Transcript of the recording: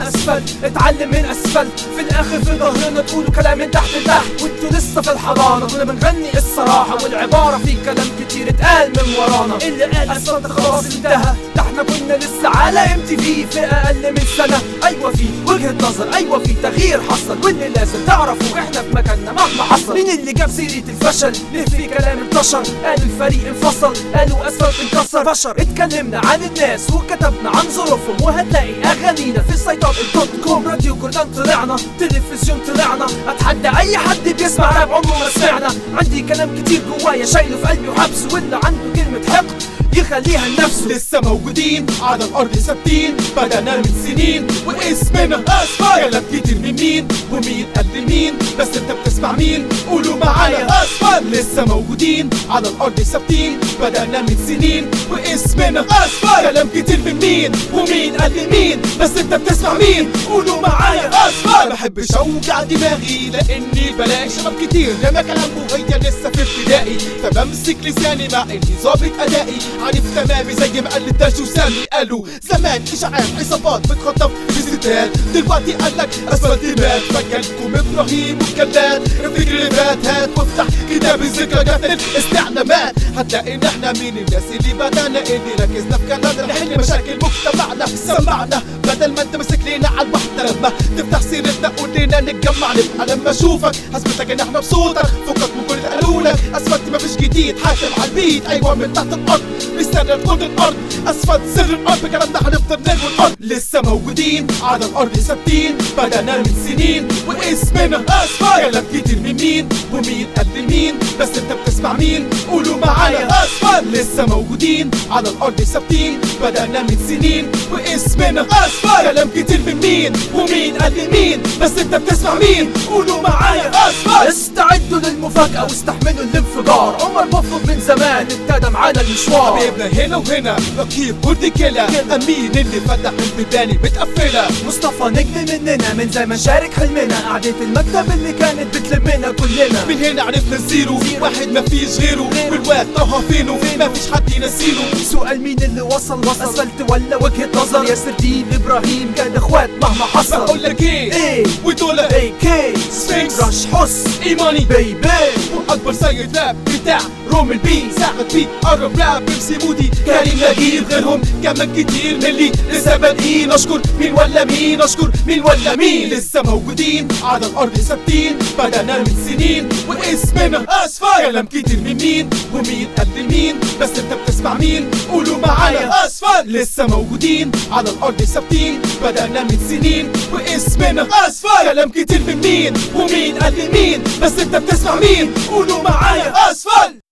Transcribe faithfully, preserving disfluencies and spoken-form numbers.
اسفل، اتعلم من اسفل، في الاخر في ظهرنا تقولوا كلام من تحت لتحت، وانتوا لسه في الحضانة كنا بنغني الصراحة، والعبارة في كلام كتير اتقال من ورانا، اللي قال اسفلت خلاص انتهى، ده احنا كنا لسه على ام تي في في اقل من سنة. ايوه في وجهة نظر، ايوه في تغيير حصل، واللي لازم تعرفوا احنا في مكاننا مهما حصل. مين اللي جاب سيرة الفشل؟ ليه في كلام انتشر؟ قالوا الفريق انفصل، قالوا اسفلت انكسر. بشر اتكلمنا عن الناس وكتبنا عن ظروفهم، وهتلاقي اغانينا في سايتات دوت كوم. راديو جولدان طلعنا، تلفزيون طلعنا، اتحدى اي حد بيسمع راب عمره ما سمعنا. عندي كلام كتير جوايا شايله في قلبي وحبسه، واللي عنده كلمة حقد يخليها لنفسه. لسه موجودين على الارض ثابتين، بدأنا من سنين واسمنا اسفل. كلام كتير من مين ومين قد مين، بس انت بتسمع مين؟ قولوا معايا اسفل. لسه موجودين على الارض ثابتين، بدأنا من سنين واسمنا اسفل. كلام كتير من مين ومين قد مين، بس انت بتسمع مين؟ قولوا معايا اسفل. بحبش اوجع دماغي لاني بلاقي شباب كتير لما كلامه هي لسه في ابتدائي، فبمسك لساني مع اني ظابط ادائي. عارف تمامي زي ما قال الدرش وسامي قالوا زمان اشاعات عصابات بتخطف في ستات، دلوقتي قالك اسفلت مات. فجالكم ابراهيم وكلات، افتكر اللي فات هات وافتح كتاب الذكريات الاستعلامات، هتلاقي ان احنا من الناس اللي بدانا اللي ركزنا في كلامنا نحل مشاكل مجتمعنا. سمعنا بدل ما انت ماسك لينا على الوحده، لما تفتح سيرتنا قول لنا نتجمع. نبقى لما اشوفك هثبتك ان احنا بصوتك، فكك من كل اللي قالولك. اسفلت مفيش جديد، حاكم على البيت ايوه من تحت الارض، مستنى كل الارض. اسفلت سر الارض، بكلامنا هنفضل نجوي الارض. لسه موجودين على الارض ثابتين، بدأنا من سنين واسمنا اسفل. كلام كتير من مين ومين قد مين، بس انت بتسمع مين؟ قولوا معايا اسفل. لسه موجودين على الارض ثابتين، بدأنا من سنين واسمنا اسفل. كلام كتير من مين ومين قد مين، بس انت بتسمع مين؟ قولوا معايا اسفل. استعدوا للمفاجأة واستحملوا الانفجار، عمر بفضل من زمان ابتدى معانا المشوار. حبيبنا هنا وهنا ركيب كل كلا، امين اللي فتح البيباني بتقفلها. مصطفى نجم مننا من زمان شارك حلمنا، قعدة المكتب اللي كانت بتلمنا كلنا. من هنا عرفنا الزيرو، واحد مفيش غيره، والواد طه فينه مفيش حد ينسيله. سؤال مين اللي وصل وصل اسفلت ولا وجهة نظر؟ ياسر دين ابراهيم كان اخوات مهما حصل. بقول لك ايه ايه ودول اي كي سفنكس رش حس ايماني بيبي، واكبر سيد راب بتاع روم البي. ساعد بي قرب راب بيمسي مودي كريم نجيب، غيرهم كمان كتير من اللي لسه بادئين. اشكر مين ولا مين، اشكر مين ولا مين. لسه موجودين على الارض ثابتين، بدأنا من سنين واسمنا اسفل. كلام كتير من مين ومين قد مين، بس انت بتسمع مين؟ قولوا معايا اسفل. لسه موجودين على الارض ثابتين، بدأنا من سنين واسمنا اسفل. كلام كتير من مين ومين قد مين، بس انت بتسمع مين؟ قولوا معايا اسفل.